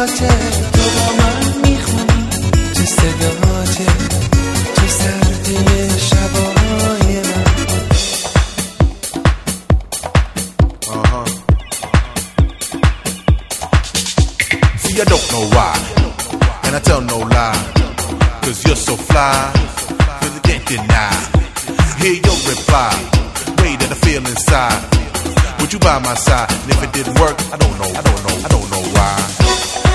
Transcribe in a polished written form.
صداته تو با من میخونی تو صداته تو سرده شبای من See, I don't know why, and I tell no lie, cause you're so fly, cause you can't deny. Hear your reply, way that I feel inside. Would you by my side? And if it didn't work, I don't know why.